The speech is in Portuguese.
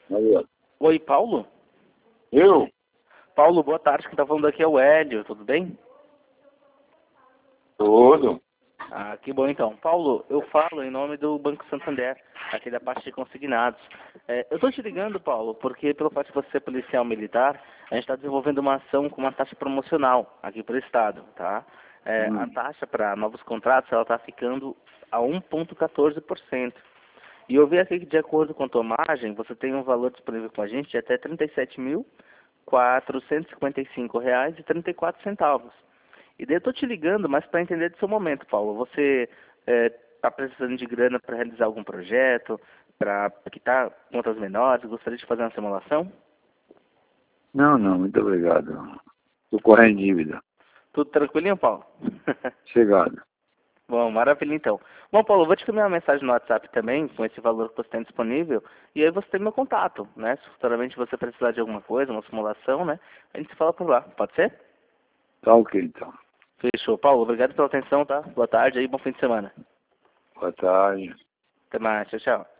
Aí, ó. Oi, Paulo? Eu? Paulo, boa tarde. Quem tá falando aqui é o Hélio, tudo bem? Tudo. Ah, que bom então. Paulo, eu falo em nome do Banco Santander, aqui da parte de consignados. Eu tô te ligando, Paulo, porque pelo fato de você ser policial militar, a gente está desenvolvendo uma ação com uma taxa promocional aqui para o Estado, tá? A taxa para novos contratos, ela está ficando a 1,14%. E eu vi aqui que, de acordo com a tua margem, você tem um valor disponível com a gente de até R$ 37.455,34. E daí eu tô te ligando, mas para entender do seu momento, Paulo. Você está precisando de grana para realizar algum projeto, para quitar contas menores, gostaria de fazer uma simulação? Não, não, muito obrigado. Tô correndo dívida. Tudo tranquilinho, Paulo? Chegado. Bom, maravilha então. Bom, Paulo, eu vou te encaminhar uma mensagem no WhatsApp também, com esse valor que você tem disponível, e aí você tem meu contato, né? Se futuramente você precisar de alguma coisa, uma simulação, né? A gente se fala por lá, pode ser? Tá ok, então. Fechou. Paulo, obrigado pela atenção, tá? Boa tarde aí, bom fim de semana. Boa tarde. Até mais, tchau, tchau.